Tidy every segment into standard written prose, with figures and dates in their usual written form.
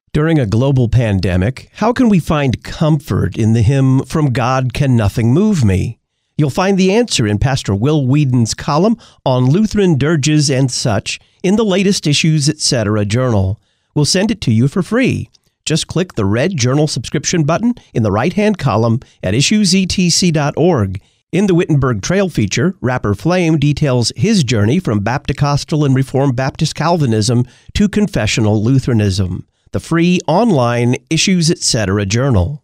During a global pandemic, how can we find comfort in the hymn, "From God Can Nothing Move Me"? You'll find the answer in Pastor Will Whedon's column on Lutheran dirges and such in the latest Issues Etc. journal. We'll send it to you for free. Just click the red journal subscription button in the right-hand column at issuesetc.org. In the Wittenberg Trail feature, Rapper Flame details his journey from Baptist-Costal and Reformed Baptist Calvinism to confessional Lutheranism. The free online Issues Etc. journal.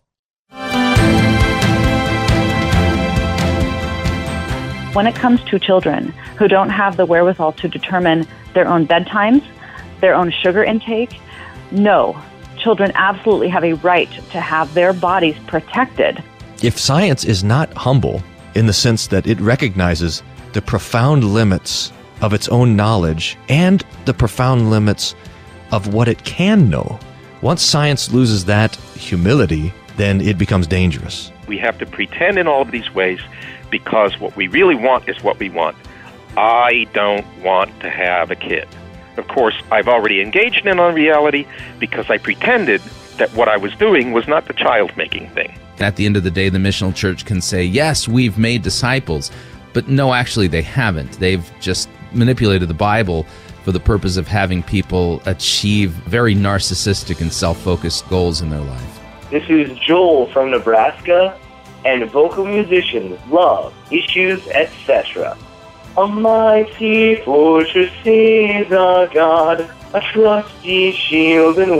When it comes to children who don't have the wherewithal to determine their own bedtimes, their own sugar intake, no, children absolutely have a right to have their bodies protected. If science is not humble in the sense that it recognizes the profound limits of its own knowledge and the profound limits of what it can know, once science loses that humility, then it becomes dangerous. We have to pretend in all of these ways because what we really want is what we want. I don't want to have a kid. Of course, I've already engaged in unreality because I pretended that what I was doing was not the child-making thing. At the end of the day, the missional church can say, yes, we've made disciples, but no, actually they haven't. They've just manipulated the Bible for the purpose of having people achieve very narcissistic and self-focused goals in their life. This is Joel from Nebraska, and vocal musicians love Issues Etc. A mighty fortress is our God, a trusty shield and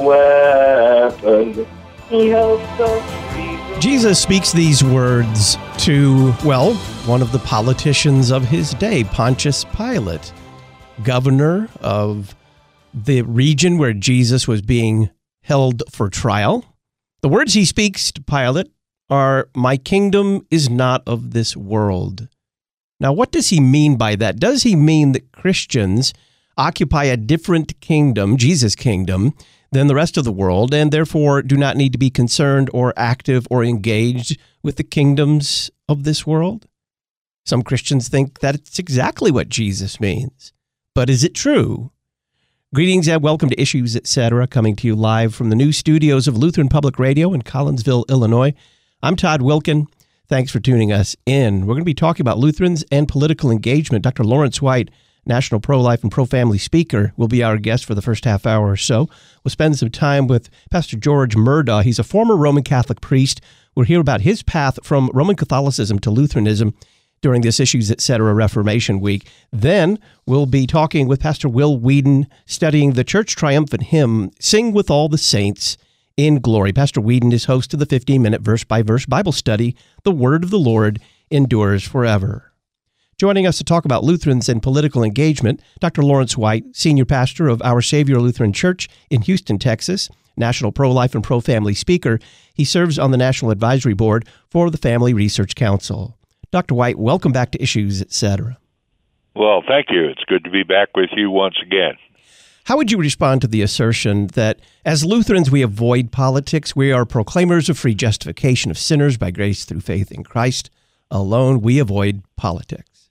weapon. He helps us. Jesus speaks these words to, one of the politicians of his day, Pontius Pilate, governor of the region where Jesus was being held for trial. The words he speaks to Pilate are, "My kingdom is not of this world." Now, what does he mean by that? Does he mean that Christians occupy a different kingdom, Jesus' kingdom, than the rest of the world, and therefore do not need to be concerned or active or engaged with the kingdoms of this world? Some Christians think that it's exactly what Jesus means. But is it true? Greetings and welcome to Issues Etc., coming to you live from the new studios of Lutheran Public Radio in Collinsville, Illinois. I'm Todd Wilken. Thanks for tuning us in. We're going to be talking about Lutherans and political engagement. Dr. Lawrence White, national pro-life and pro-family speaker, will be our guest for the first half hour or so. We'll spend some time with Pastor George Murdaugh. He's a former Roman Catholic priest. We'll hear about his path from Roman Catholicism to Lutheranism during this Issues Etc. Reformation Week. Then we'll be talking with Pastor Will Whedon, studying the church triumphant hymn, "Sing with All the Saints in Glory." Pastor Whedon is host of the 15-minute verse-by-verse Bible study, "The Word of the Lord Endures Forever." Joining us to talk about Lutherans and political engagement, Dr. Lawrence White, senior pastor of Our Savior Lutheran Church in Houston, Texas, national pro-life and pro-family speaker. He serves on the National Advisory Board for the Family Research Council. Dr. White, welcome back to Issues Etc. Well, thank you. It's good to be back with you once again. How would you respond to the assertion that as Lutherans we avoid politics, we are proclaimers of free justification of sinners by grace through faith in Christ alone, we avoid politics?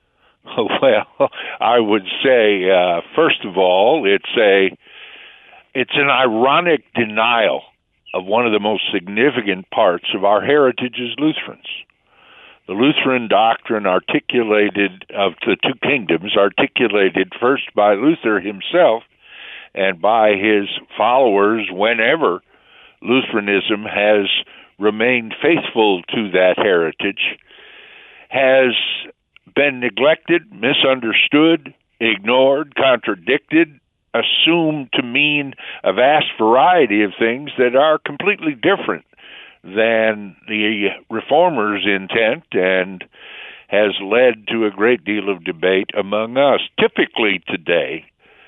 Well, I would say, first of all, it's an ironic denial of one of the most significant parts of our heritage as Lutherans. The Lutheran doctrine articulated of the two kingdoms, articulated first by Luther himself and by his followers whenever Lutheranism has remained faithful to that heritage, has been neglected, misunderstood, ignored, contradicted, assumed to mean a vast variety of things that are completely different than the Reformers' intent, and has led to a great deal of debate among us. Typically today,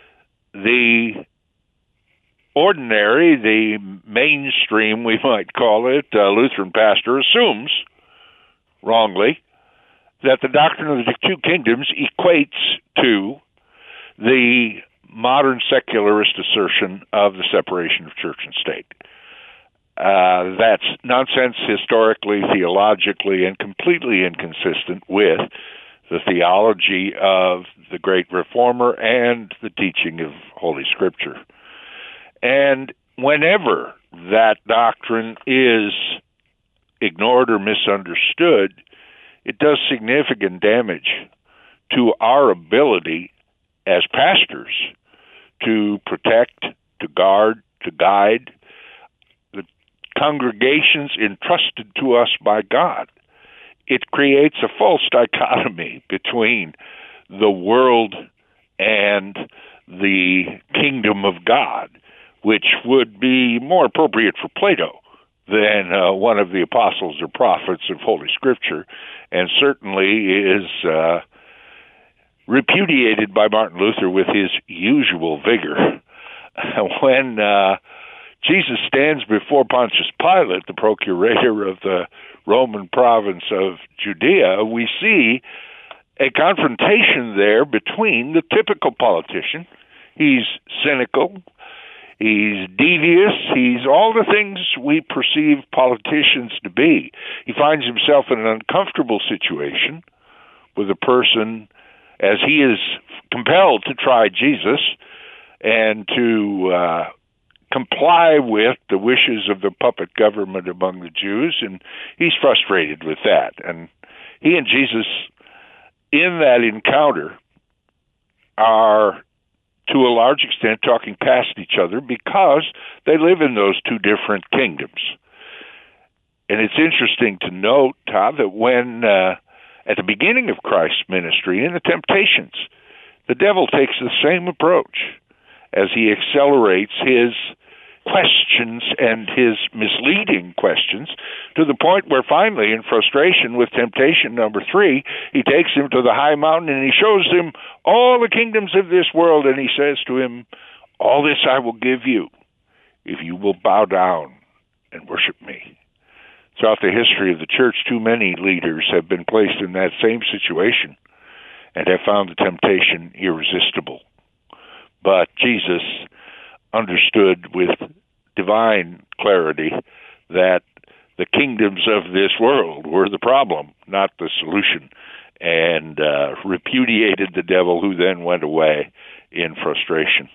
the ordinary, the mainstream, we might call it, Lutheran pastor assumes, wrongly, that the doctrine of the two kingdoms equates to the modern secularist assertion of the separation of church and state. That's nonsense historically, theologically, and completely inconsistent with the theology of the great reformer and the teaching of Holy Scripture. And whenever that doctrine is ignored or misunderstood, it does significant damage to our ability as pastors to protect, to guard, to guide the congregations entrusted to us by God. It creates a false dichotomy between the world and the kingdom of God, which would be more appropriate for Plato than one of the apostles or prophets of Holy Scripture, and certainly is repudiated by Martin Luther with his usual vigor. When Jesus stands before Pontius Pilate, the procurator of the Roman province of Judea, we see a confrontation there between the typical politician. He's cynical, he's devious, he's all the things we perceive politicians to be. He finds himself in an uncomfortable situation with a person as he is compelled to try Jesus and to comply with the wishes of the puppet government among the Jews, and he's frustrated with that. And he and Jesus, in that encounter, are to a large extent talking past each other because they live in those two different kingdoms. And it's interesting to note, Todd, that when at the beginning of Christ's ministry, in the temptations, the devil takes the same approach as he accelerates his questions and his misleading questions to the point where finally, in frustration with temptation number 3, he takes him to the high mountain and he shows him all the kingdoms of this world, and he says to him, "All this I will give you if you will bow down and worship me." Throughout the history of the church, too many leaders have been placed in that same situation and have found the temptation irresistible. But Jesus understood with divine clarity that the kingdoms of this world were the problem, not the solution, and repudiated the devil, who then went away in frustration.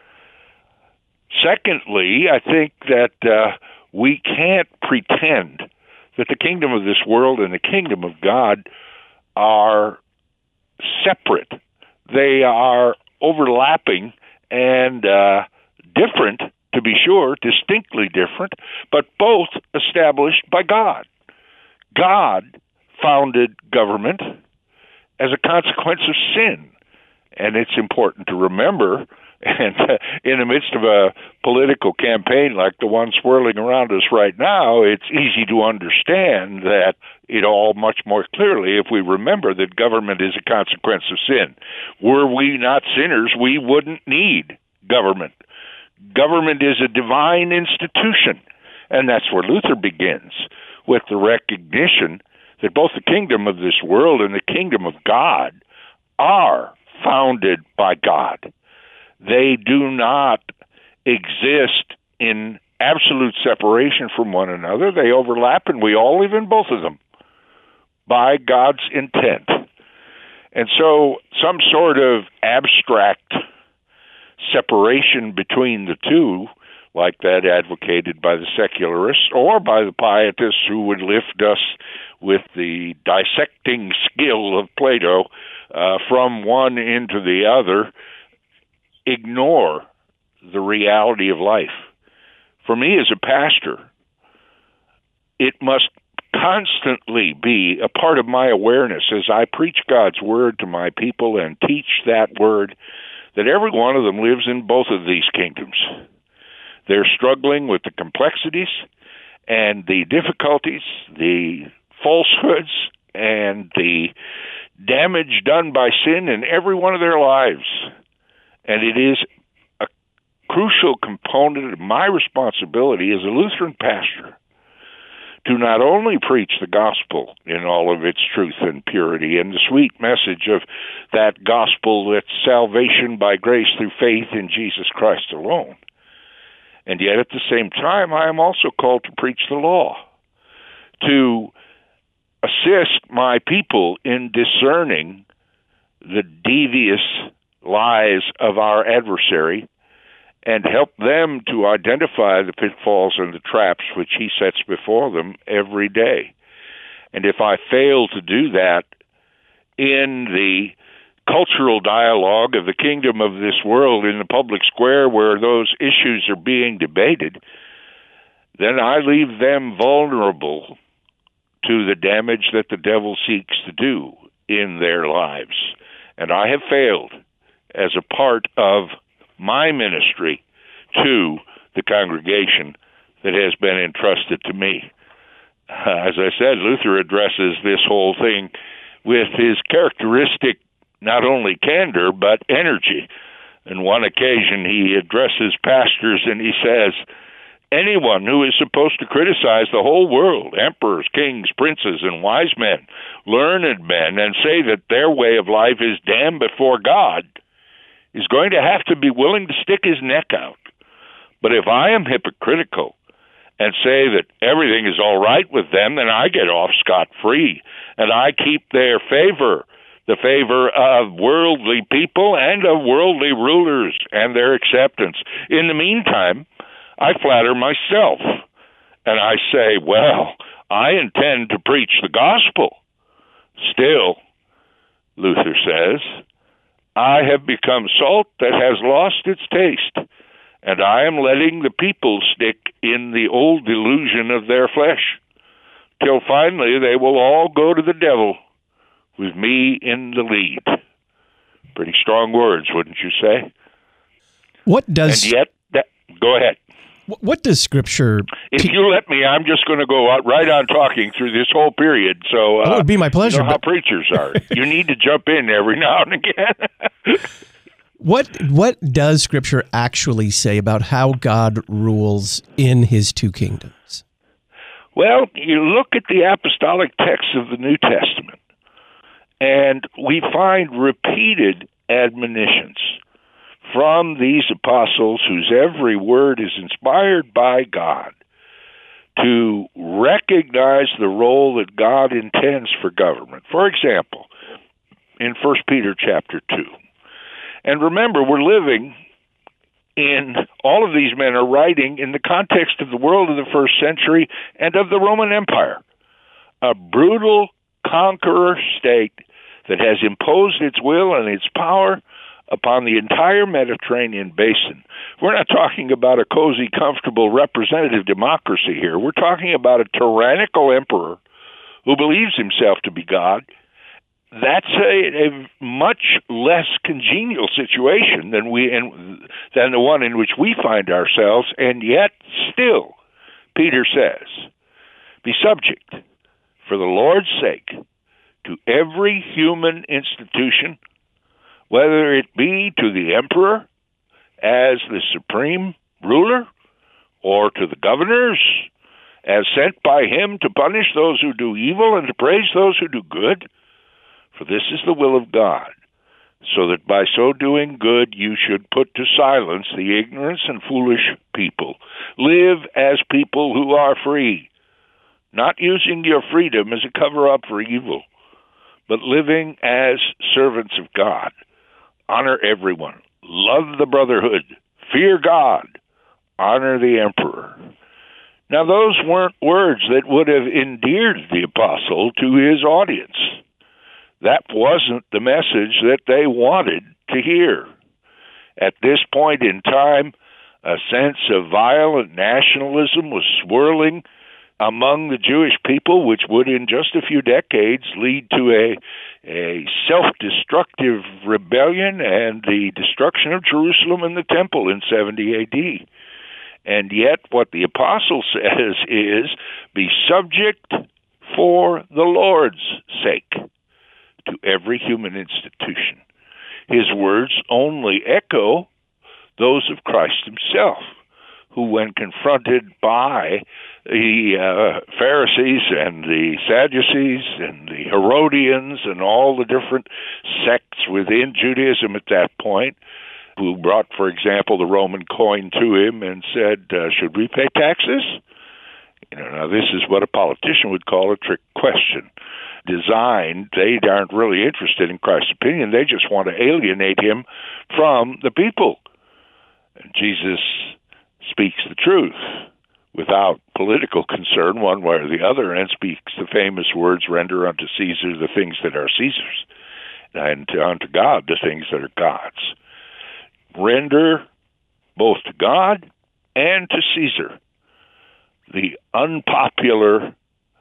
Secondly, I think that we can't pretend that the kingdom of this world and the kingdom of God are separate. They are overlapping and different, to be sure, distinctly different, but both established by God. God founded government as a consequence of sin, and it's important to remember. And in the midst of a political campaign like the one swirling around us right now, it's easy to understand that it all much more clearly if we remember that government is a consequence of sin. Were we not sinners, we wouldn't need government. Government is a divine institution, and that's where Luther begins, with the recognition that both the kingdom of this world and the kingdom of God are founded by God. They do not exist in absolute separation from one another. They overlap, and we all live in both of them by God's intent. And so some sort of abstract separation between the two, like that advocated by the secularists or by the pietists who would lift us with the dissecting skill of Plato from one into the other, ignore the reality of life. For me as a pastor, it must constantly be a part of my awareness as I preach God's word to my people and teach that word, that every one of them lives in both of these kingdoms. They're struggling with the complexities and the difficulties, the falsehoods, and the damage done by sin in every one of their lives. And it is a crucial component of my responsibility as a Lutheran pastor to not only preach the gospel in all of its truth and purity and the sweet message of that gospel that's salvation by grace through faith in Jesus Christ alone, and yet at the same time I am also called to preach the law, to assist my people in discerning the devious lies of our adversary and help them to identify the pitfalls and the traps which he sets before them every day. And if I fail to do that in the cultural dialogue of the kingdom of this world, in the public square where those issues are being debated, then I leave them vulnerable to the damage that the devil seeks to do in their lives. And I have failed as a part of my ministry to the congregation that has been entrusted to me. As I said, Luther addresses this whole thing with his characteristic not only candor, but energy. On one occasion, he addresses pastors and he says, anyone who is supposed to criticize the whole world, emperors, kings, princes, and wise men, learned men, and say that their way of life is damned before God, is going to have to be willing to stick his neck out. But if I am hypocritical and say that everything is all right with them, then I get off scot-free, and I keep their favor, the favor of worldly people and of worldly rulers and their acceptance. In the meantime, I flatter myself, and I say, well, I intend to preach the gospel. Still, Luther says, I have become salt that has lost its taste, and I am letting the people stick in the old delusion of their flesh, till finally they will all go to the devil with me in the lead. Pretty strong words, wouldn't you say? What does... And yet, go ahead. What does Scripture... If you let me, I'm just going to go out right on talking through this whole period. So it would be my pleasure. You know how preachers are. You need to jump in every now and again. What does Scripture actually say about how God rules in his two kingdoms? Well, you look at the apostolic texts of the New Testament, and we find repeated admonitions from these apostles whose every word is inspired by God to recognize the role that God intends for government. For example, in 1 Peter chapter 2. And remember, we're living in, all of these men are writing in the context of the world of the first century and of the Roman Empire, a brutal conqueror state that has imposed its will and its power upon the entire Mediterranean basin. We're not talking about a cozy, comfortable, representative democracy here. We're talking about a tyrannical emperor who believes himself to be God. That's a much less congenial situation than the one in which we find ourselves, and yet still, Peter says, be subject, for the Lord's sake, to every human institution, whether it be to the emperor as the supreme ruler, or to the governors as sent by him to punish those who do evil and to praise those who do good. For this is the will of God, so that by so doing good you should put to silence the ignorance and foolish people. Live as people who are free, not using your freedom as a cover-up for evil, but living as servants of God. Honor everyone. Love the brotherhood. Fear God. Honor the emperor. Now, those weren't words that would have endeared the apostle to his audience. That wasn't the message that they wanted to hear. At this point in time, a sense of violent nationalism was swirling among the Jewish people, which would in just a few decades lead to a self-destructive rebellion and the destruction of Jerusalem and the temple in 70 A.D. And yet what the apostle says is, be subject for the Lord's sake to every human institution. His words only echo those of Christ himself, who, when confronted by the Pharisees and the Sadducees and the Herodians and all the different sects within Judaism at that point, who brought, for example, the Roman coin to him and said, should we pay taxes? Now this is what a politician would call a trick question. Designed, they aren't really interested in Christ's opinion. They just want to alienate him from the people. And Jesus speaks the truth without political concern one way or the other, and speaks the famous words, render unto Caesar the things that are Caesar's, and unto God the things that are God's. Render both to God and to Caesar, the unpopular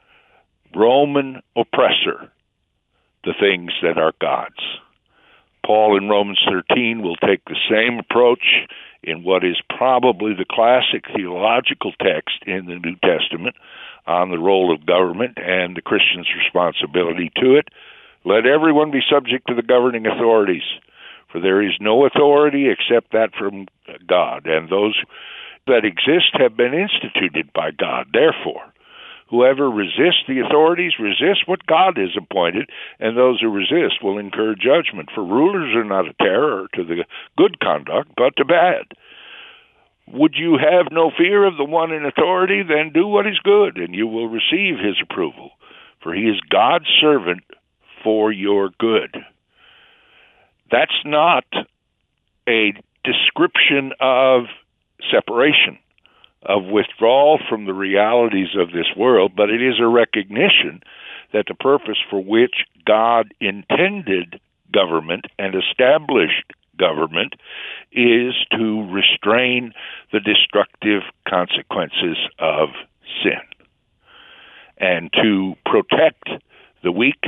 Roman oppressor, the things that are God's. Paul in Romans 13 will take the same approach in what is probably the classic theological text in the New Testament on the role of government and the Christian's responsibility to it. Let everyone be subject to the governing authorities, for there is no authority except that from God, and those that exist have been instituted by God. Therefore, whoever resists the authorities resists what God has appointed, and those who resist will incur judgment. For rulers are not a terror to the good conduct, but to bad. Would you have no fear of the one in authority? Then do what is good, and you will receive his approval. For he is God's servant for your good. That's not a description of separation, of withdrawal from the realities of this world, but it is a recognition that the purpose for which God intended government and established government is to restrain the destructive consequences of sin and to protect the weak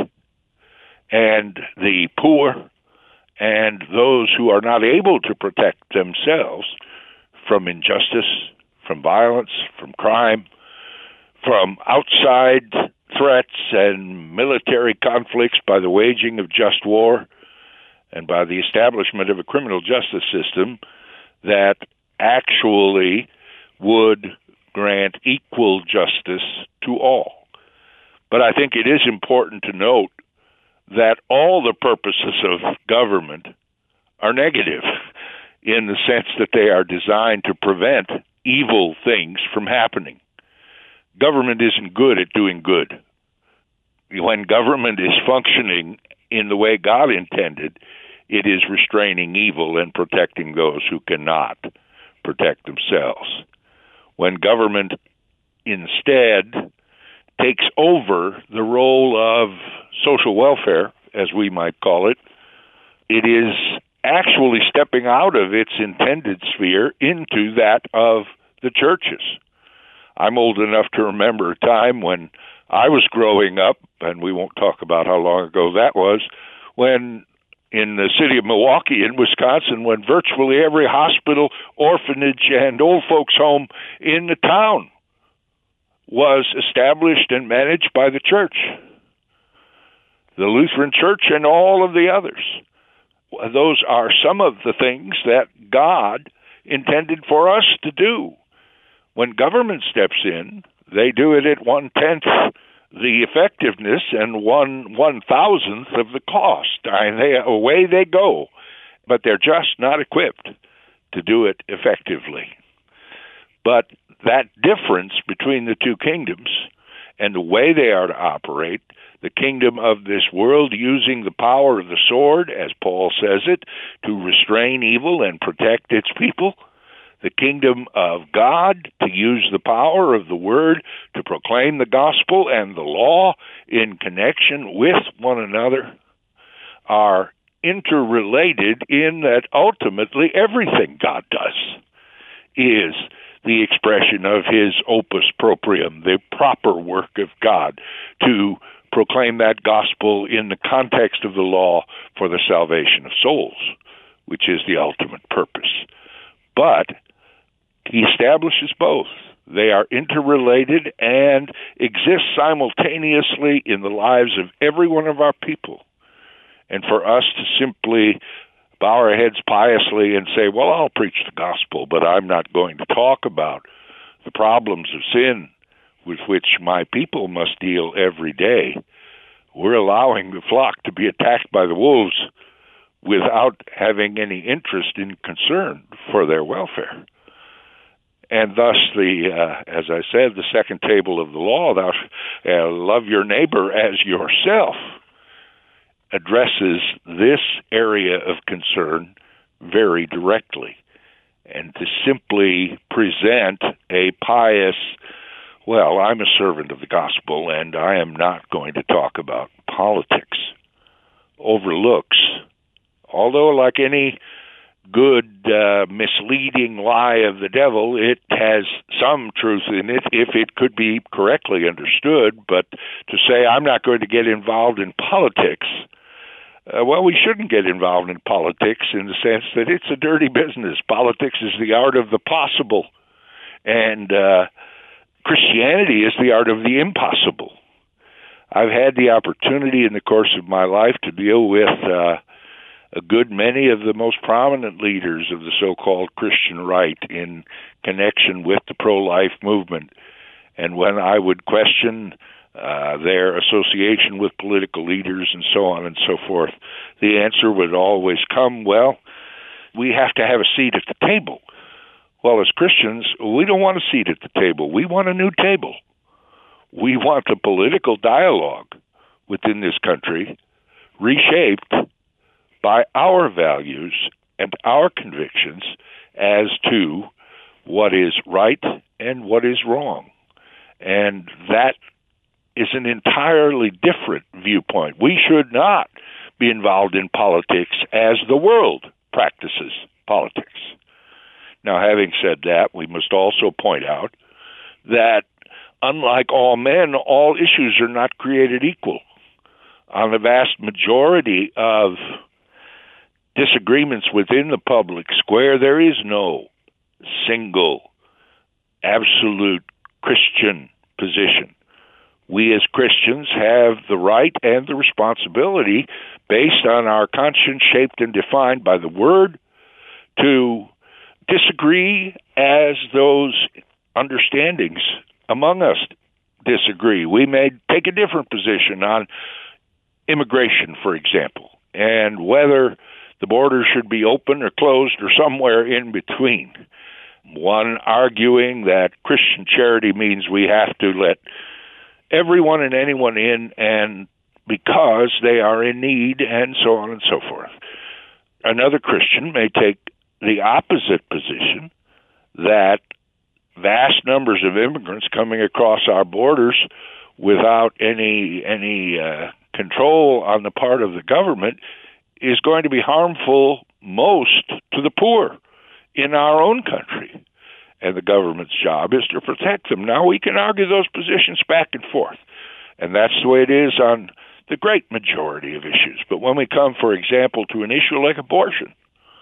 and the poor and those who are not able to protect themselves from injustice, from violence, from crime, from outside threats and military conflicts by the waging of just war and by the establishment of a criminal justice system that actually would grant equal justice to all. But I think it is important to note that all the purposes of government are negative in the sense that they are designed to prevent evil things from happening. Government isn't good at doing good. When government is functioning in the way God intended, it is restraining evil and protecting those who cannot protect themselves. When government instead takes over the role of social welfare, as we might call it, it is actually stepping out of its intended sphere into that of the churches. I'm old enough to remember a time when I was growing up, and we won't talk about how long ago that was, when in the city of Milwaukee in Wisconsin, when virtually every hospital, orphanage, and old folks home in the town was established and managed by the church, the Lutheran Church and all of the others. Those are some of the things that God intended for us to do. When government steps in, they do it at 1/10 the effectiveness and 1/1000th of the cost. Away they go, but they're just not equipped to do it effectively. But that difference between the two kingdoms and the way they are to operate, the kingdom of this world using the power of the sword, as Paul says it, to restrain evil and protect its people, the kingdom of God to use the power of the word to proclaim the gospel and the law in connection with one another, are interrelated in that ultimately everything God does is the expression of his opus proprium, the proper work of God, to proclaim that gospel in the context of the law for the salvation of souls, which is the ultimate purpose. But he establishes both. They are interrelated and exist simultaneously in the lives of every one of our people. And for us to simply bow our heads piously and say, well, I'll preach the gospel, but I'm not going to talk about the problems of sin with which my people must deal every day, we're allowing the flock to be attacked by the wolves without having any interest in concern for their welfare. And thus, as I said, the second table of the law, thou love your neighbor as yourself, addresses this area of concern very directly. and to simply present a pious, well, I'm a servant of the gospel and I am not going to talk about politics, overlooks, although like any good misleading lie of the devil, it has some truth in it if it could be correctly understood. But to say I'm not going to get involved in politics, well, we shouldn't get involved in politics in the sense that it's a dirty business. Politics is the art of the possible, and Christianity is the art of the impossible. I've had the opportunity in the course of my life to deal with a good many of the most prominent leaders of the so-called Christian right in connection with the pro-life movement. And when I would question their association with political leaders and so on and so forth, the answer would always come, well, we have to have a seat at the table. Well, as Christians, we don't want a seat at the table. We want a new table. We want the political dialogue within this country reshaped by our values and our convictions as to what is right and what is wrong. And that is an entirely different viewpoint. We should not be involved in politics as the world practices politics. Now, having said that, we must also point out that unlike all men, all issues are not created equal. On the vast majority of disagreements within the public square, there is no single, absolute Christian position. We as Christians have the right and the responsibility, based on our conscience shaped and defined by the Word, to disagree as those understandings among us disagree. We may take a different position on immigration, for example, and whether the border should be open or closed or somewhere in between. One arguing that Christian charity means we have to let everyone and anyone in, and because they are in need, and so on and so forth. Another Christian may take the opposite position, that vast numbers of immigrants coming across our borders without any control on the part of the government is going to be harmful most to the poor in our own country. And the government's job is to protect them. Now, we can argue those positions back and forth, and that's the way it is on the great majority of issues. But when we come, for example, to an issue like abortion,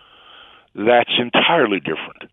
that's entirely different.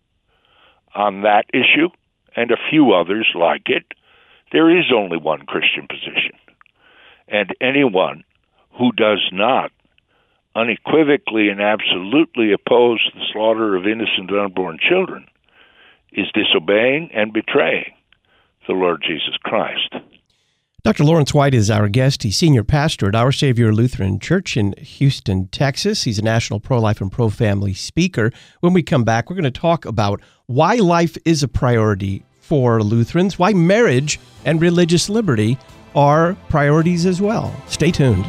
On that issue, and a few others like it, there is only one Christian position. And anyone who does not unequivocally and absolutely oppose the slaughter of innocent unborn children is disobeying and betraying the Lord Jesus Christ. Dr. Lawrence White is our guest. He's senior pastor at Our Savior Lutheran Church in Houston, Texas. He's a national pro-life and pro-family speaker. When we come back, we're going to talk about why life is a priority for Lutherans, why marriage and religious liberty are priorities as well. Stay tuned.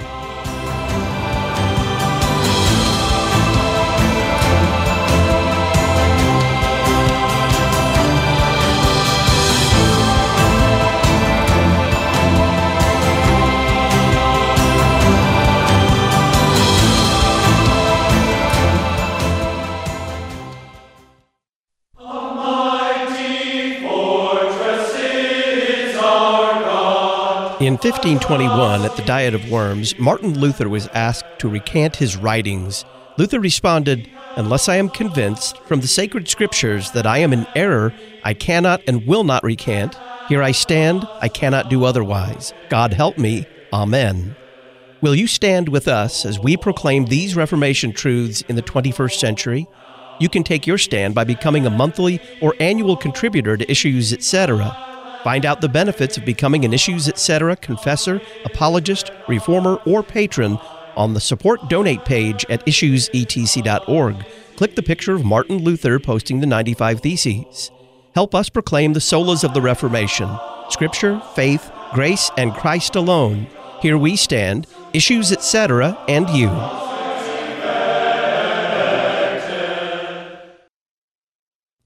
In 1521, at the Diet of Worms, Martin Luther was asked to recant his writings. Luther responded, "Unless I am convinced from the sacred scriptures that I am in error, I cannot and will not recant. Here I stand, I cannot do otherwise. God help me. Amen." Will you stand with us as we proclaim these Reformation truths in the 21st century? You can take your stand by becoming a monthly or annual contributor to Issues Etc. Find out the benefits of becoming an Issues Etc. confessor, apologist, reformer, or patron on the Support Donate page at issuesetc.org. Click the picture of Martin Luther posting the 95 Theses. Help us proclaim the solas of the Reformation: Scripture, faith, grace, and Christ alone. Here we stand, Issues Etc., and you.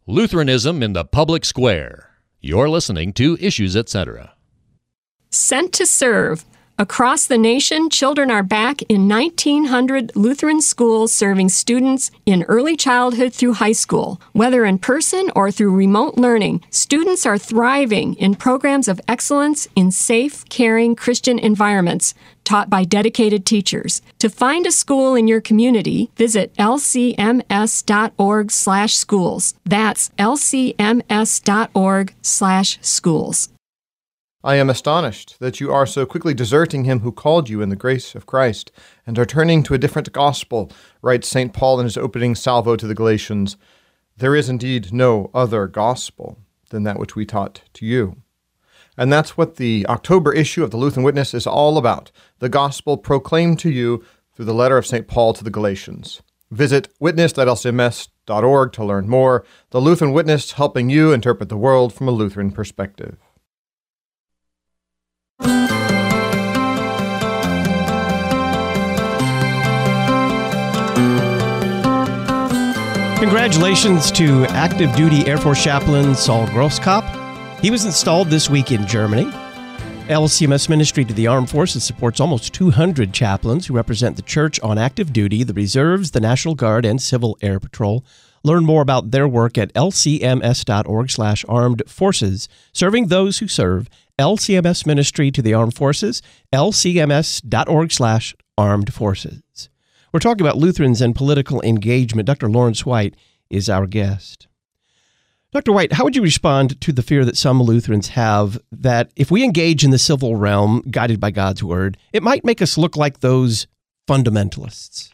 Lutheranism in the Public Square. You're listening to Issues Etc. Sent to serve. Across the nation, children are back in 1,900 Lutheran schools serving students in early childhood through high school. Whether in person or through remote learning, students are thriving in programs of excellence in safe, caring Christian environments taught by dedicated teachers. To find a school in your community, visit lcms.org/schools. That's lcms.org/schools. I am astonished that you are so quickly deserting him who called you in the grace of Christ, and are turning to a different gospel, writes St. Paul in his opening salvo to the Galatians. There is indeed no other gospel than that which we taught to you. And that's what the October issue of the Lutheran Witness is all about, the gospel proclaimed to you through the letter of St. Paul to the Galatians. Visit witness.lcms.org to learn more. The Lutheran Witness, helping you interpret the world from a Lutheran perspective. Congratulations to active duty Air Force chaplain Saul Grosskopf. He was installed this week in Germany. LCMS Ministry to the Armed Forces supports almost 200 chaplains who represent the Church on active duty, the Reserves, the National Guard, and Civil Air Patrol. Learn more about their work at lcms.org/armed forces, serving those who serve. LCMS Ministry to the Armed Forces, lcms.org/armed forces. We're talking about Lutherans and political engagement. Dr. Lawrence White is our guest. Dr. White, how would you respond to the fear that some Lutherans have that if we engage in the civil realm, guided by God's Word, it might make us look like those fundamentalists?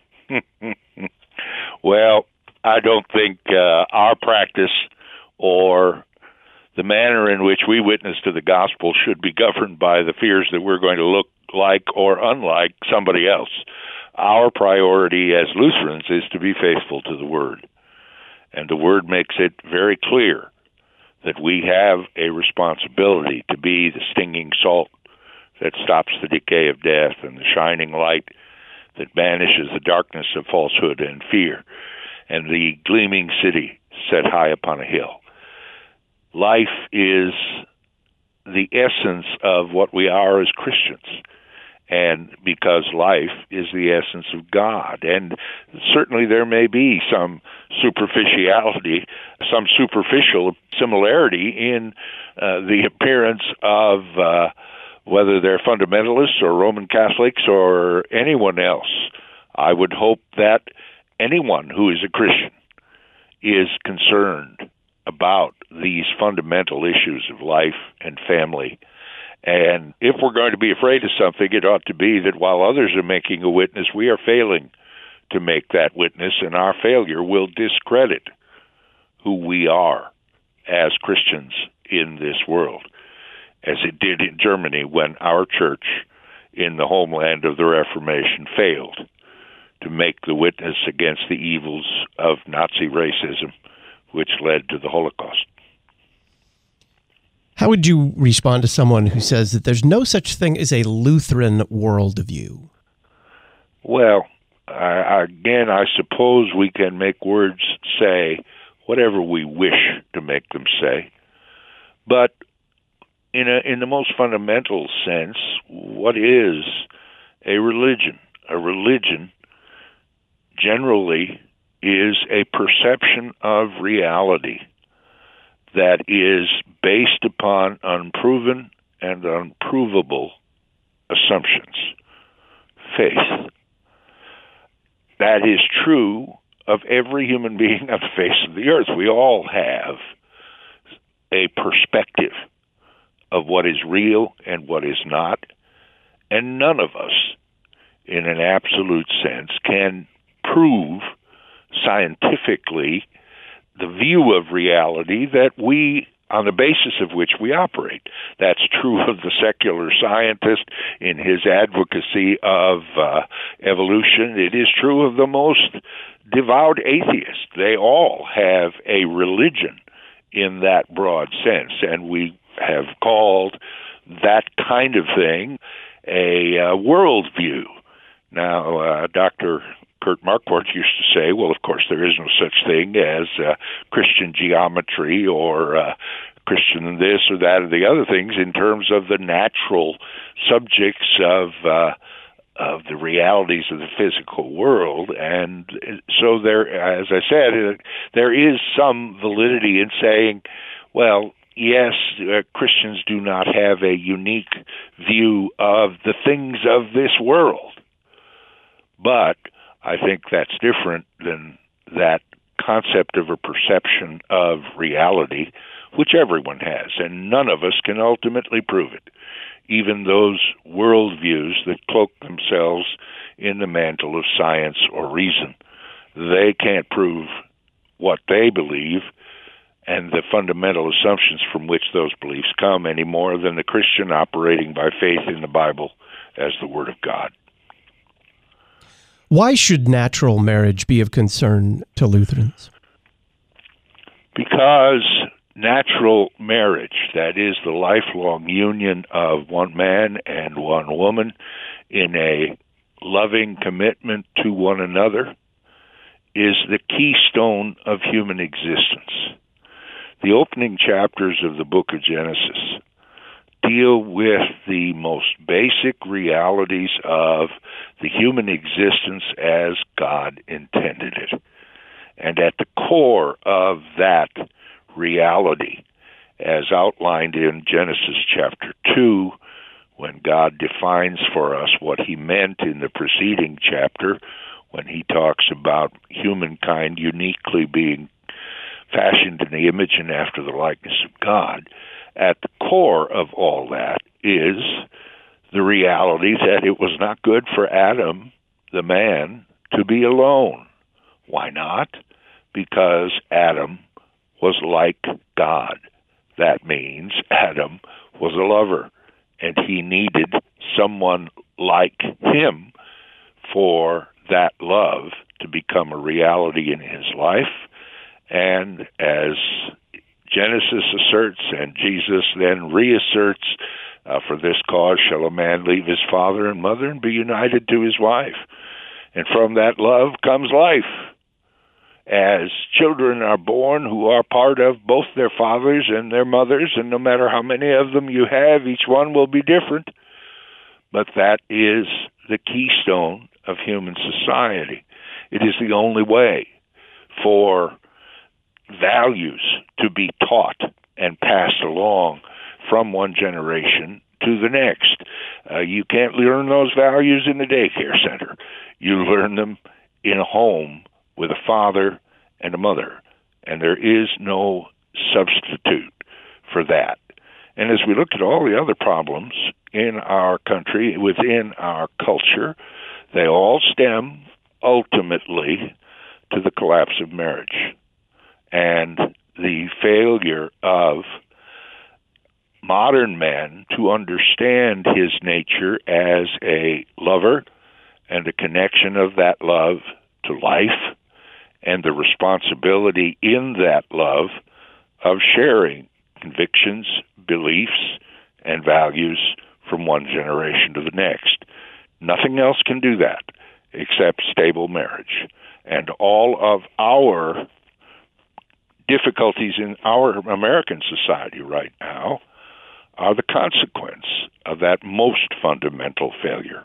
Well, I don't think our practice or the manner in which we witness to the gospel should be governed by the fears that we're going to look like or unlike somebody else. Our priority as Lutherans is to be faithful to the Word. And the Word makes it very clear that we have a responsibility to be the stinging salt that stops the decay of death and the shining light that banishes the darkness of falsehood and fear, and the gleaming city set high upon a hill. Life is the essence of what we are as Christians. And because life is the essence of God. And certainly there may be some superficiality, some superficial similarity in the appearance of whether they're fundamentalists or Roman Catholics or anyone else. I would hope that anyone who is a Christian is concerned about these fundamental issues of life and family. And if we're going to be afraid of something, it ought to be that while others are making a witness, we are failing to make that witness, and our failure will discredit who we are as Christians in this world, as it did in Germany when our church in the homeland of the Reformation failed to make the witness against the evils of Nazi racism, which led to the Holocaust. How would you respond to someone who says that there's no such thing as a Lutheran worldview? Well, I suppose we can make words say whatever we wish to make them say. But in the most fundamental sense, what is a religion? A religion generally is a perception of reality that is based upon unproven and unprovable assumptions, faith. That is true of every human being on the face of the earth. We all have a perspective of what is real and what is not, and none of us, in an absolute sense, can prove scientifically the view of reality that we, on the basis of which we operate. That's true of the secular scientist in his advocacy of evolution. It is true of the most devout atheist. They all have a religion in that broad sense, and we have called that kind of thing a worldview. Now, Dr. Kurt Marquardt used to say, well, of course, there is no such thing as Christian geometry or Christian this or that or the other things in terms of the natural subjects of the realities of the physical world. And so there, as I said, there is some validity in saying, well, yes, Christians do not have a unique view of the things of this world. But I think that's different than that concept of a perception of reality, which everyone has, and none of us can ultimately prove it. Even those worldviews that cloak themselves in the mantle of science or reason, they can't prove what they believe and the fundamental assumptions from which those beliefs come any more than the Christian operating by faith in the Bible as the Word of God. Why should natural marriage be of concern to Lutherans? Because natural marriage, that is the lifelong union of one man and one woman in a loving commitment to one another, is the keystone of human existence. The opening chapters of the book of Genesis deal with the most basic realities of the human existence as God intended it. And at the core of that reality, as outlined in Genesis chapter 2, when God defines for us what he meant in the preceding chapter, when he talks about humankind uniquely being fashioned in the image and after the likeness of God, at the core of all that is the reality that it was not good for Adam, the man, to be alone. Why not? Because Adam was like God. That means Adam was a lover, and he needed someone like him for that love to become a reality in his life. And as Genesis asserts, and Jesus then reasserts, for this cause shall a man leave his father and mother and be united to his wife. And from that love comes life. As children are born who are part of both their fathers and their mothers, and no matter how many of them you have, each one will be different. But that is the keystone of human society. It is the only way for values to be taught and passed along from one generation to the next. You can't learn those values in the daycare center. You learn them in a home with a father and a mother, and there is no substitute for that. And as we look at all the other problems in our country, within our culture, they all stem ultimately to the collapse of marriage and the failure of modern man to understand his nature as a lover and the connection of that love to life and the responsibility in that love of sharing convictions, beliefs, and values from one generation to the next. Nothing else can do that except stable marriage. And all of our difficulties in our American society right now are the consequence of that most fundamental failure.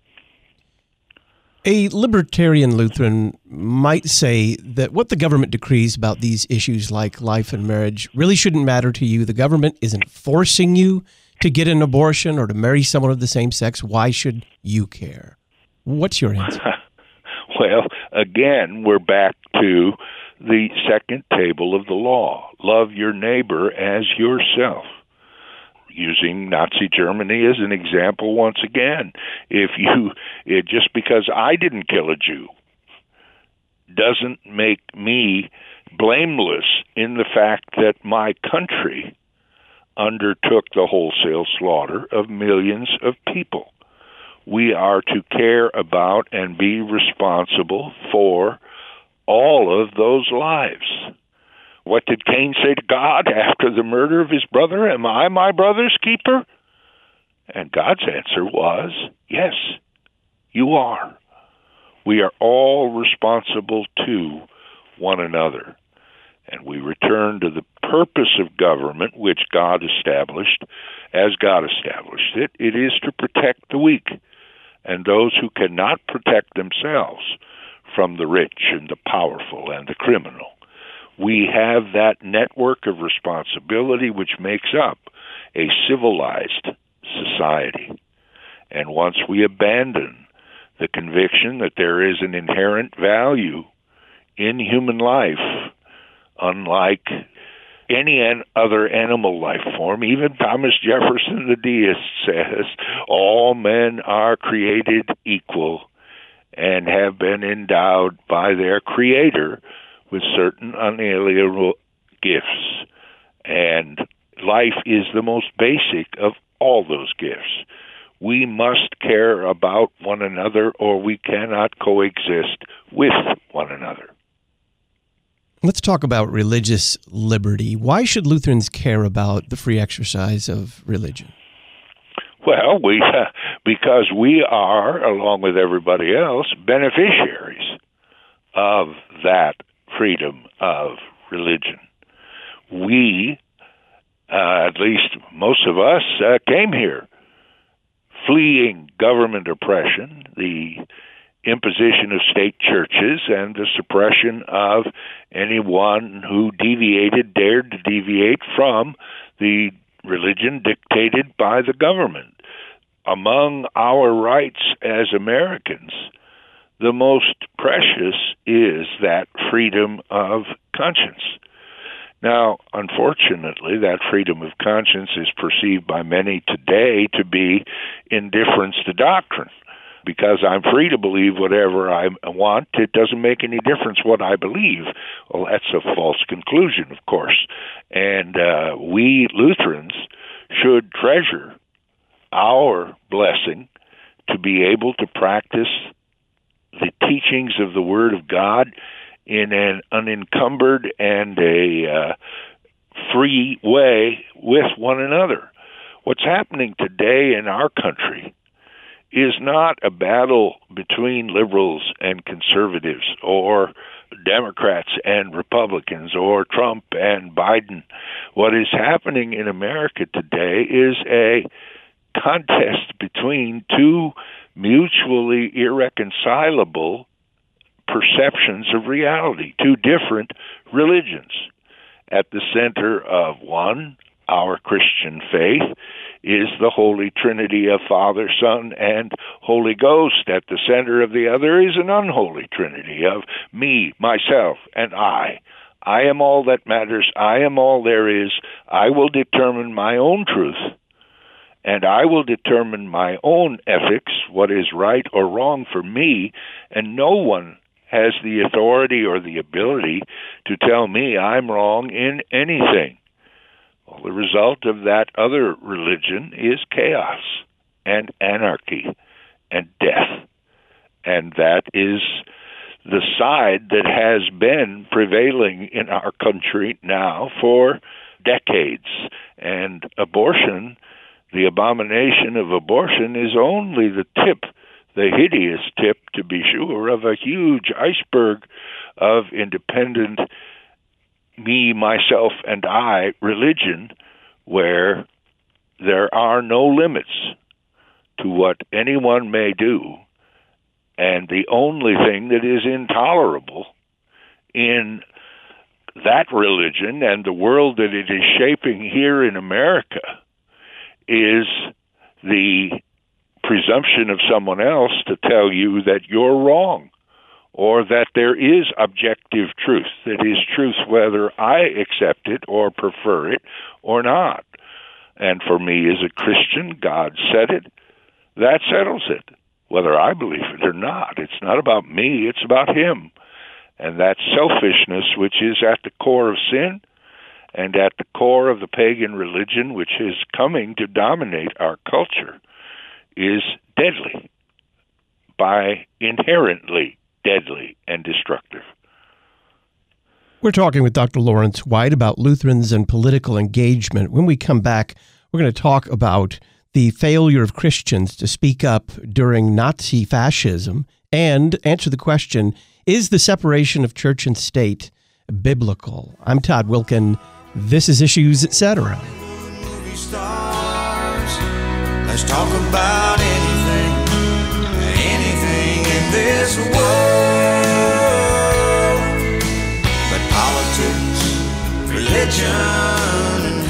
A libertarian Lutheran might say that what the government decrees about these issues like life and marriage really shouldn't matter to you. The government isn't forcing you to get an abortion or to marry someone of the same sex. Why should you care? What's your answer? Well, again, we're back to the second table of the law. Love your neighbor as yourself. Using Nazi Germany as an example once again. Just because I didn't kill a Jew doesn't make me blameless in the fact that my country undertook the wholesale slaughter of millions of people. We are to care about and be responsible for all of those lives. What did Cain say to God after the murder of his brother? Am I my brother's keeper? And God's answer was, yes, you are. We are all responsible to one another. And we return to the purpose of government, which God established, as God established it. It is to protect the weak and those who cannot protect themselves from the rich and the powerful and the criminal. We have that network of responsibility which makes up a civilized society. And once we abandon the conviction that there is an inherent value in human life, unlike any other animal life form, even Thomas Jefferson, the deist, says all men are created equal and have been endowed by their Creator with certain unalienable gifts. And life is the most basic of all those gifts. We must care about one another, or we cannot coexist with one another. Let's talk about religious liberty. Why should Lutherans care about the free exercise of religion? Well, because we are, along with everybody else, beneficiaries of that freedom of religion. We, at least most of us, came here fleeing government oppression, the imposition of state churches, and the suppression of anyone who dared to deviate from the religion dictated by the government. Among our rights as Americans, the most precious is that freedom of conscience. Now, unfortunately, that freedom of conscience is perceived by many today to be indifference to doctrine. Because I'm free to believe whatever I want, it doesn't make any difference what I believe. Well, that's a false conclusion, of course. And we Lutherans should treasure our blessing to be able to practice the teachings of the Word of God in an unencumbered and a free way with one another. What's happening today in our country is not a battle between liberals and conservatives, or Democrats and Republicans, or Trump and Biden. What is happening in America today is a contest between two mutually irreconcilable perceptions of reality, two different religions. At the center of one, our Christian faith, is the Holy Trinity of Father, Son, and Holy Ghost. At the center of the other is an unholy Trinity of me, myself, and I. I am all that matters. I am all there is. I will determine my own truth, and I will determine my own ethics, what is right or wrong for me, and no one has the authority or the ability to tell me I'm wrong in anything. Well, the result of that other religion is chaos and anarchy and death. And that is the side that has been prevailing in our country now for decades. And abortion, the abomination of abortion, is only the tip, the hideous tip, to be sure, of a huge iceberg of independent me, myself, and I religion, where there are no limits to what anyone may do, and the only thing that is intolerable in that religion and the world that it is shaping here in America is the presumption of someone else to tell you that you're wrong, or that there is objective truth, that is truth whether I accept it or prefer it or not. And for me as a Christian, God said it, that settles it, whether I believe it or not. It's not about me, it's about Him. And that selfishness, which is at the core of sin and at the core of the pagan religion, which is coming to dominate our culture, is deadly, by inherently deadly and destructive. We're talking with Dr. Lawrence White about Lutherans and political engagement. When we come back, we're going to talk about the failure of Christians to speak up during Nazi fascism and answer the question, is the separation of church and state biblical? I'm Todd Wilkin. This is Issues, Etc. Movie stars. Let's talk about anything in this world. But politics, religion, and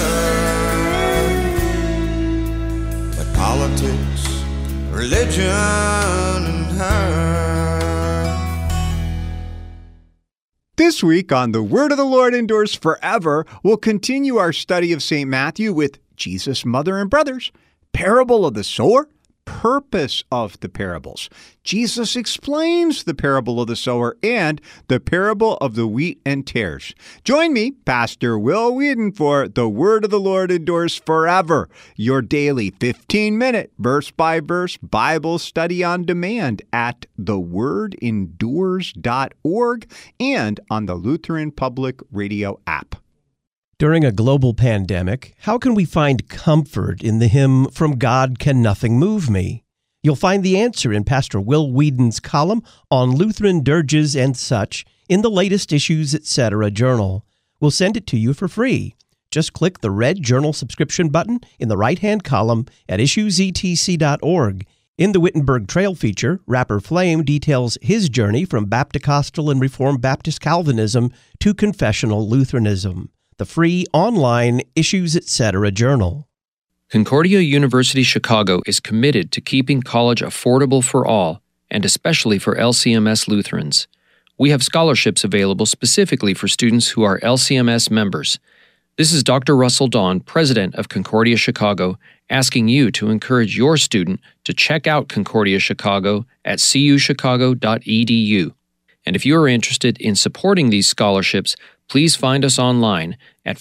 her. But politics, religion, and her. This week on The Word of the Lord Endures Forever, we'll continue our study of St. Matthew with Jesus' mother and brothers, parable of the sower, purpose of the parables. Jesus explains the parable of the sower and the parable of the wheat and tares. Join me, Pastor Will Whedon, for The Word of the Lord Endures Forever, your daily 15-minute verse-by-verse Bible study on demand at thewordendures.org and on the Lutheran Public Radio app. During a global pandemic, how can we find comfort in the hymn, "From God Can Nothing Move Me"? You'll find the answer in Pastor Will Whedon's column on Lutheran dirges and such in the latest Issues, Etc. journal. We'll send it to you for free. Just click the red journal subscription button in the right-hand column at issuesetc.org. In the Wittenberg Trail feature, Rapper Flame details his journey from Baptist-Costal and Reformed Baptist Calvinism to confessional Lutheranism. The free online Issues, Etc. journal. Concordia University Chicago is committed to keeping college affordable for all, and especially for LCMS Lutherans. We have scholarships available specifically for students who are LCMS members. This is Dr. Russell Dawn, president of Concordia Chicago, asking you to encourage your student to check out Concordia Chicago at cuchicago.edu. And if you are interested in supporting these scholarships, please find us online at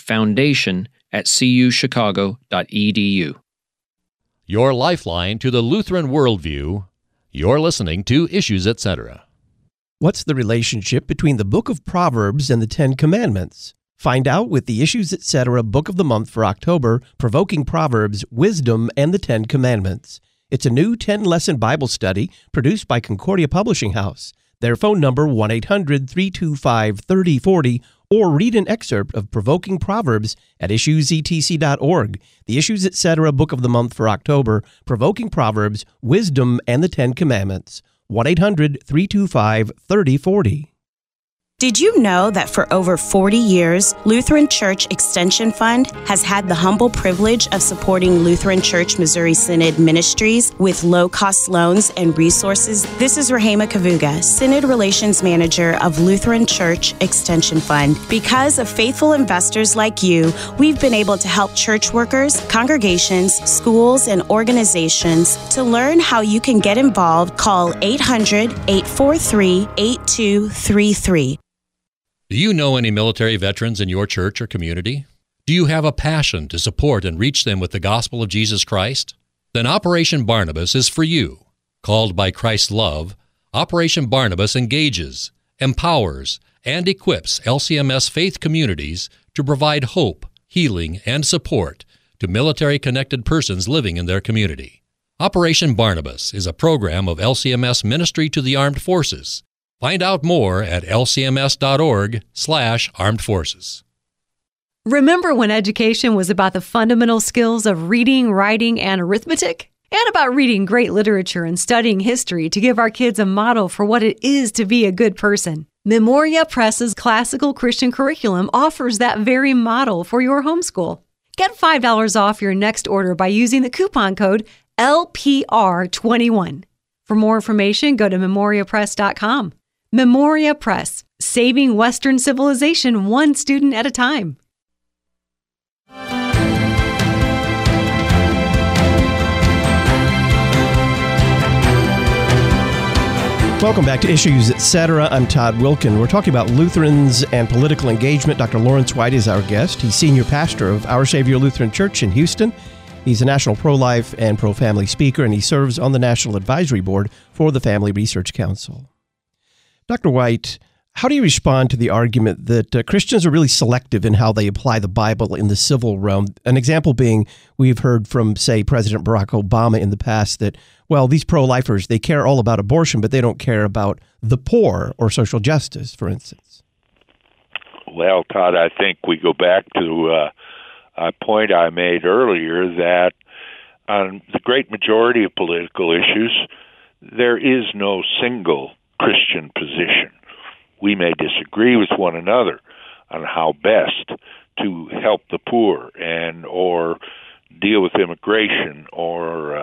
foundation@cuchicago.edu. Your lifeline to the Lutheran worldview. You're listening to Issues, Etc. What's the relationship between the Book of Proverbs and the Ten Commandments? Find out with the Issues, Etc. Book of the Month for October, Provoking Proverbs, Wisdom, and the Ten Commandments. It's a new 10-lesson Bible study produced by Concordia Publishing House. Their phone number, 1-800-325-3040, or read an excerpt of Provoking Proverbs at issuesetc.org. The Issues, Etc. Book of the Month for October, Provoking Proverbs, Wisdom, and the Ten Commandments. 1-800-325-3040. Did you know that for over 40 years, Lutheran Church Extension Fund has had the humble privilege of supporting Lutheran Church Missouri Synod ministries with low-cost loans and resources? This is Rahema Kavuga, Synod Relations Manager of Lutheran Church Extension Fund. Because of faithful investors like you, we've been able to help church workers, congregations, schools, and organizations. To learn how you can get involved, call 800-843-8233. Do you know any military veterans in your church or community? Do you have a passion to support and reach them with the gospel of Jesus Christ? Then Operation Barnabas is for you. Called by Christ's love, Operation Barnabas engages, empowers, and equips LCMS faith communities to provide hope, healing, and support to military-connected persons living in their community. Operation Barnabas is a program of LCMS Ministry to the Armed Forces. Find out more at lcms.org/armed forces. Remember when education was about the fundamental skills of reading, writing, and arithmetic? And about reading great literature and studying history to give our kids a model for what it is to be a good person. Memoria Press's classical Christian curriculum offers that very model for your homeschool. Get $5 off your next order by using the coupon code LPR21. For more information, go to memoriapress.com. Memoria Press, saving Western civilization one student at a time. Welcome back to Issues, Etc. I'm Todd Wilkin. We're talking about Lutherans and political engagement. Dr. Lawrence White is our guest. He's senior pastor of Our Savior Lutheran Church in Houston. He's a national pro-life and pro-family speaker, and he serves on the National Advisory Board for the Family Research Council. Dr. White, How do you respond to the argument that Christians are really selective in how they apply the Bible in the civil realm? An example being, we've heard from, say, President Barack Obama in the past that, well, these pro-lifers, they care all about abortion, but they don't care about the poor or social justice, for instance. Well, Todd, I think we go back to a point I made earlier that on the great majority of political issues, there is no single Christian position. We may disagree with one another on how best to help the poor and or deal with immigration or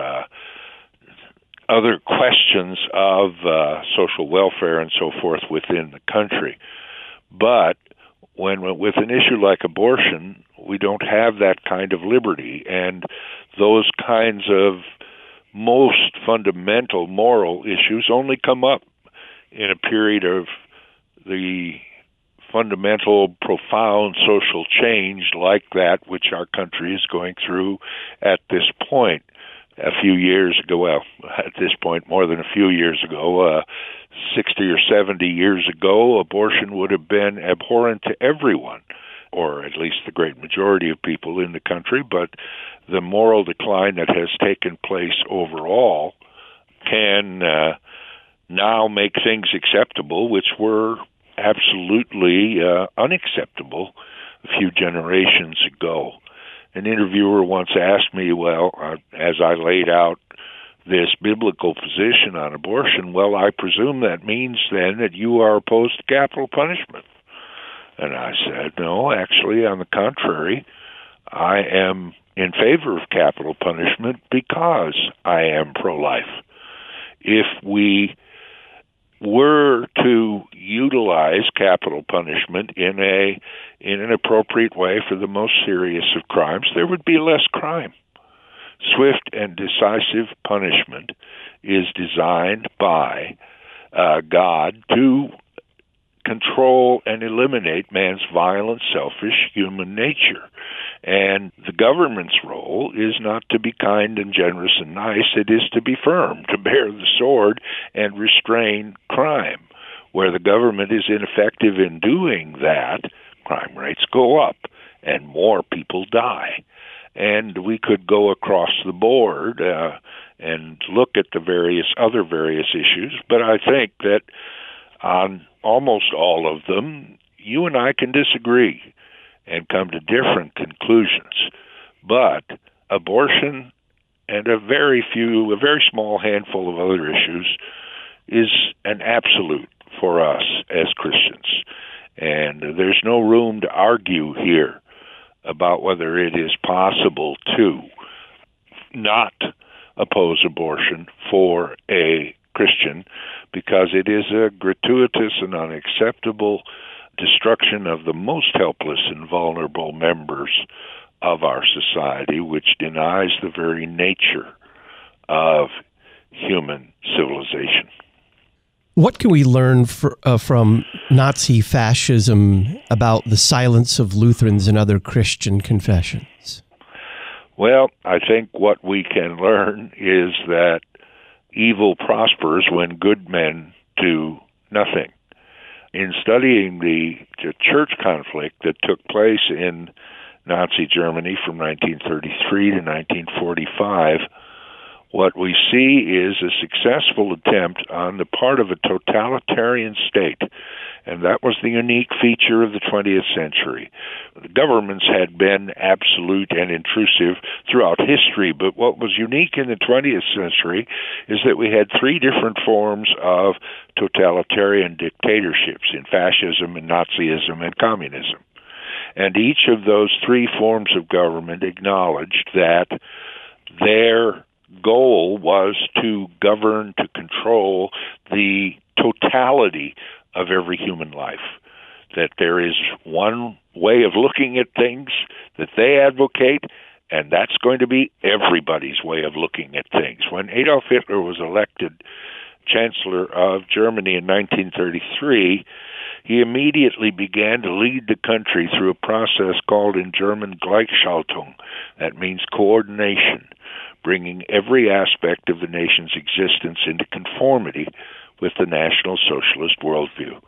other questions of social welfare and so forth within the country. But with an issue like abortion, we don't have that kind of liberty, and those kinds of most fundamental moral issues only come up in a period of the fundamental, profound social change like that which our country is going through at this point. A few years ago, well, at this point, more than a few years ago, 60 or 70 years ago, abortion would have been abhorrent to everyone, or at least the great majority of people in the country. But the moral decline that has taken place overall can now make things acceptable, which were absolutely unacceptable a few generations ago. An interviewer once asked me, well, as I laid out this biblical position on abortion, well, I presume that means then that you are opposed to capital punishment. And I said, no, actually, on the contrary, I am in favor of capital punishment because I am pro-life. If we were to utilize capital punishment in an appropriate way for the most serious of crimes, there would be less crime. Swift and decisive punishment is designed by God to control and eliminate man's violent, selfish human nature. And the government's role is not to be kind and generous and nice. It is to be firm, to bear the sword and restrain crime. Where the government is ineffective in doing that, crime rates go up and more people die. And we could go across the board and look at the various issues, but I think that on almost all of them, you and I can disagree and come to different conclusions. But abortion and a very small handful of other issues is an absolute for us as Christians. And there's no room to argue here about whether it is possible to not oppose abortion for a Christian, because it is a gratuitous and unacceptable destruction of the most helpless and vulnerable members of our society, which denies the very nature of human civilization. What can we learn from Nazi fascism about the silence of Lutherans and other Christian confessions? Well, I think what we can learn is that evil prospers when good men do nothing. In studying the church conflict that took place in Nazi Germany from 1933 to 1945, what we see is a successful attempt on the part of a totalitarian state, and that was the unique feature of the 20th century. The governments had been absolute and intrusive throughout history, but what was unique in the 20th century is that we had three different forms of totalitarian dictatorships in fascism and Nazism and communism. And each of those three forms of government acknowledged that their goal was to govern, to control the totality of every human life. That there is one way of looking at things that they advocate, and that's going to be everybody's way of looking at things. When Adolf Hitler was elected Chancellor of Germany in 1933, he immediately began to lead the country through a process called in German Gleichschaltung. That means coordination, bringing every aspect of the nation's existence into conformity with the National Socialist worldview.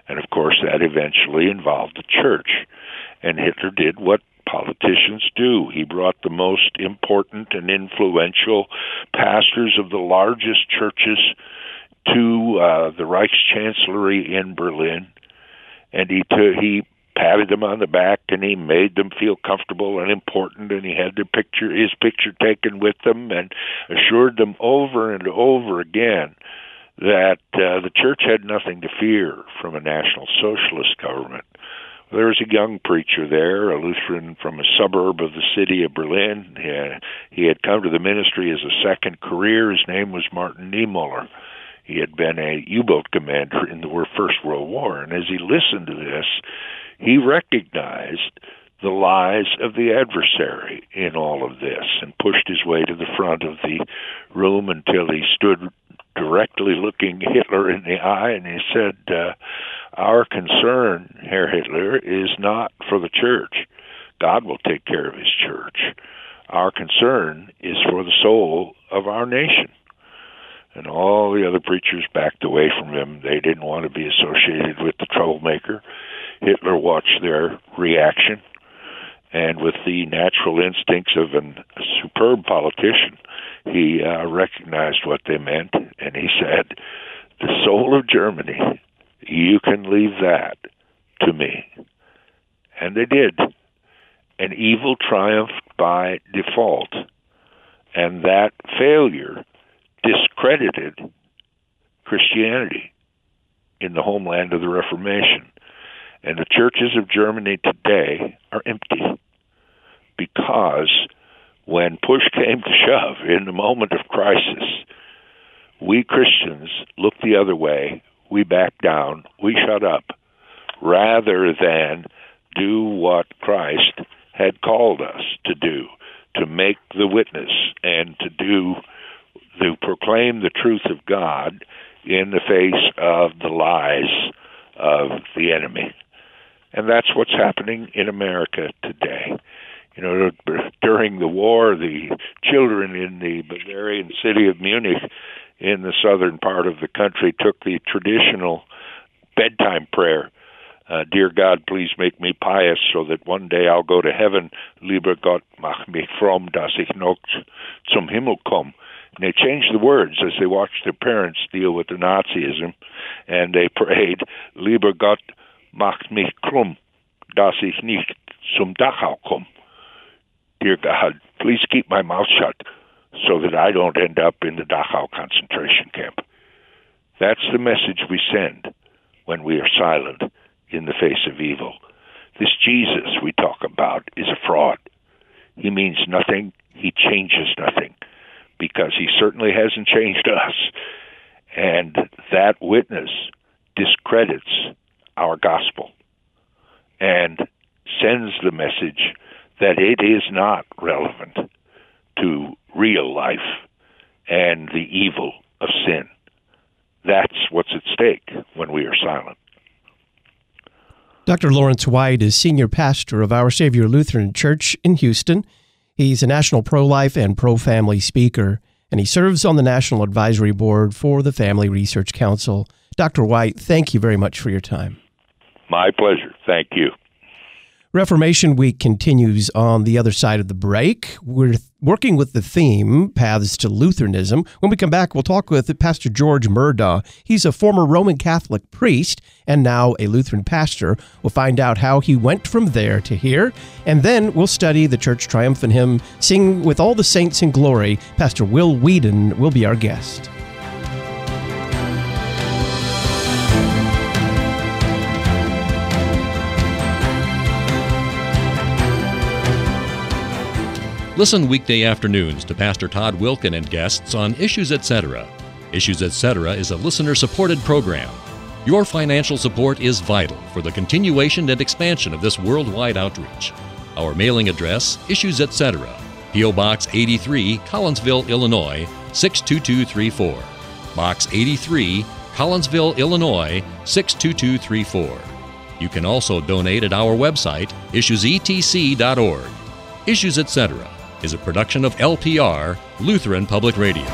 And of course, that eventually involved the church. And Hitler did what politicians do. He brought the most important and influential pastors of the largest churches to the Reichschancellery in Berlin, and he patted them on the back, and he made them feel comfortable and important, and he had his picture taken with them, and assured them over and over again that the church had nothing to fear from a National Socialist government. There was a young preacher there, a Lutheran from a suburb of the city of Berlin. He had come to the ministry as a second career. His name was Martin Niemöller. He had been a U-boat commander in the First World War, and as he listened to this, he recognized the lies of the adversary in all of this and pushed his way to the front of the room until he stood directly looking Hitler in the eye, and he said, our concern, Herr Hitler, is not for the church. God will take care of his church. Our concern is for the soul of our nation. And all the other preachers backed away from him. They didn't want to be associated with the troublemaker. Hitler watched their reaction, and with the natural instincts of a superb politician, he recognized what they meant, and he said, the soul of Germany, you can leave that to me. And they did. And evil triumphed by default, and that failure discredited Christianity in the homeland of the Reformation. And the churches of Germany today are empty because when push came to shove in the moment of crisis, we Christians looked the other way, we backed down, we shut up, rather than do what Christ had called us to do, to make the witness and to proclaim the truth of God in the face of the lies of the enemy. And that's what's happening in America today. You know, during the war, the children in the Bavarian city of Munich in the southern part of the country took the traditional bedtime prayer. Dear God, please make me pious so that one day I'll go to heaven. Lieber Gott, mach mich fromm, dass ich noch zum Himmel komm. And they changed the words as they watched their parents deal with the Nazism, and they prayed, Lieber Gott, mach mich krumm, dass ich nicht zum Dachau komm. Dear God, please keep my mouth shut so that I don't end up in the Dachau concentration camp. That's the message we send when we are silent in the face of evil. This Jesus we talk about is a fraud. He means nothing. He changes nothing, because he certainly hasn't changed us. And that witness discredits our gospel and sends the message that it is not relevant to real life and the evil of sin. That's what's at stake when we are silent. Dr. Lawrence White is senior pastor of Our Savior Lutheran Church in Houston. He's a national pro-life and pro-family speaker, and he serves on the National Advisory Board for the Family Research Council. Dr. White, thank you very much for your time. My pleasure. Thank you. Reformation Week continues on the other side of the break. We're working with the theme, Paths to Lutheranism. When we come back, we'll talk with Pastor George Murdaugh. He's a former Roman Catholic priest and now a Lutheran pastor. We'll find out how he went from there to here, and then we'll study the Church Triumphant Hymn, Sing with All the Saints in Glory. Pastor Will Whedon will be our guest. Listen weekday afternoons to Pastor Todd Wilken and guests on Issues Etc. Issues Etc. is a listener-supported program. Your financial support is vital for the continuation and expansion of this worldwide outreach. Our mailing address, Issues Etc., P.O. Box 83, Collinsville, Illinois, 62234. Box 83, Collinsville, Illinois, 62234. You can also donate at our website, issuesetc.org. Issues Etc. is a production of LPR, Lutheran Public Radio.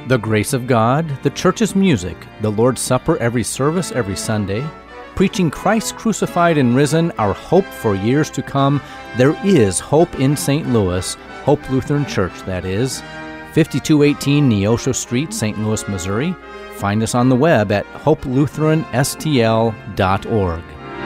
The grace of God, the church's music, the Lord's Supper every service every Sunday, preaching Christ crucified and risen, our hope for years to come. There is hope in St. Louis, Hope Lutheran Church, that is. 5218 Neosho Street, St. Louis, Missouri. Find us on the web at hopelutheranstl.org.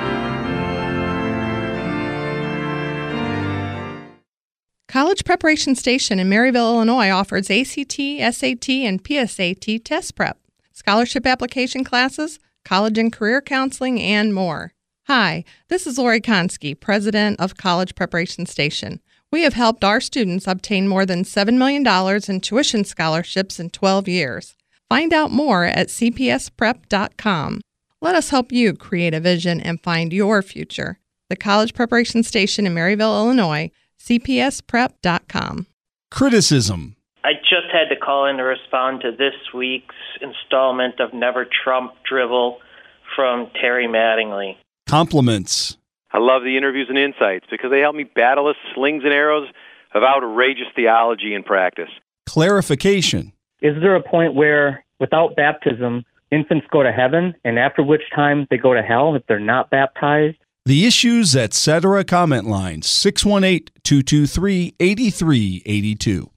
College Preparation Station in Maryville, Illinois offers ACT, SAT, and PSAT test prep, scholarship application classes, college and career counseling, and more. Hi, this is Lori Konski, president of College Preparation Station. We have helped our students obtain more than $7 million in tuition scholarships in 12 years. Find out more at cpsprep.com. Let us help you create a vision and find your future. The College Preparation Station in Maryville, Illinois, cpsprep.com. Criticism. I just had to call in to respond to this week's installment of Never Trump Drivel from Terry Mattingly. Compliments. I love the interviews and insights because they help me battle the slings and arrows of outrageous theology in practice. Clarification. Is there a point where, without baptism, infants go to heaven, and after which time they go to hell if they're not baptized? The Issues Etc. comment line, 618-223-8382.